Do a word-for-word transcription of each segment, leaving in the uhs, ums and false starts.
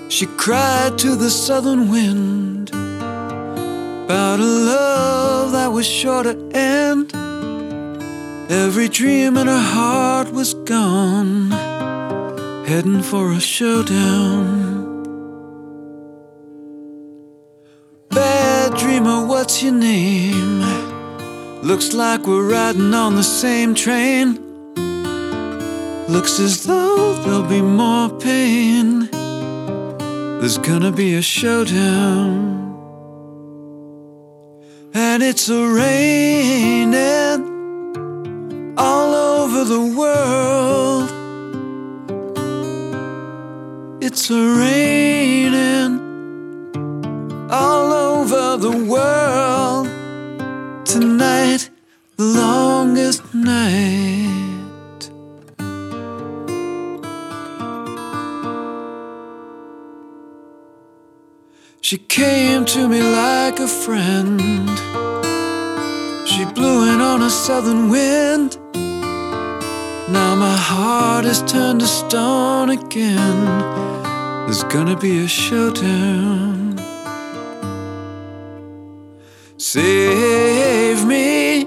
She cried to the southern wind about a love that was sure to end. Every dream in her heart was gone, heading for a showdown. Bad dreamer, what's your name? Looks like we're riding on the same train. Looks as though there'll be more pain. There's gonna be a showdown. And it's a-raining all over the world. It's a-raining all over the world. Tonight, the longest night. She came to me like a friend. She blew in on a southern wind. Now my heart is turned to stone again. There's gonna be a showdown. Save me,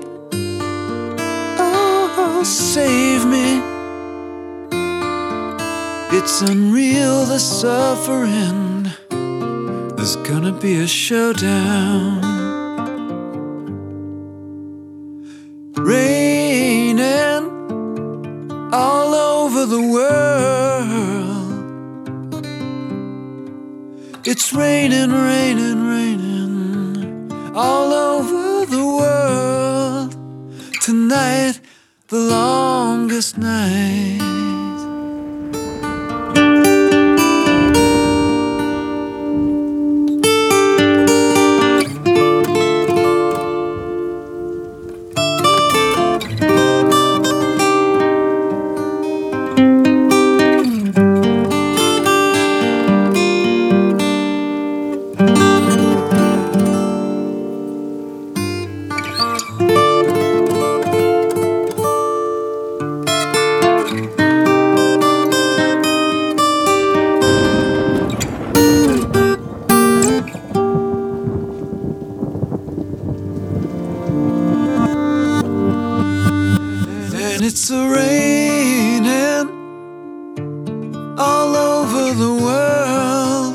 oh, save me. It's unreal, the suffering. There's gonna be a showdown. Raining all over the world. It's raining, raining, raining all over the world. Tonight, the longest night. And it's a-raining all over the world.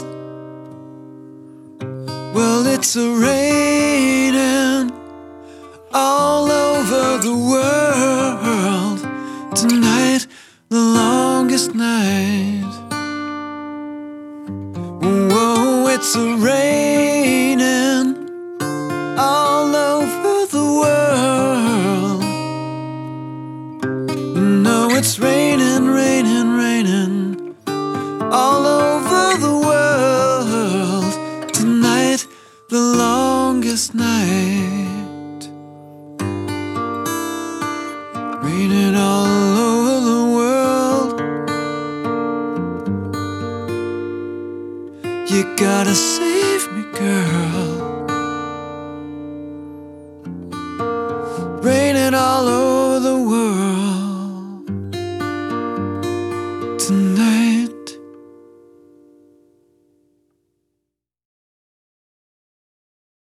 Well, it's a-raining all over the world. Tonight, the longest night. Whoa, it's a-raining all over the world. No, it's raining, raining, raining all over the world. Tonight, the longest night. Raining all over the world. You gotta save me, girl.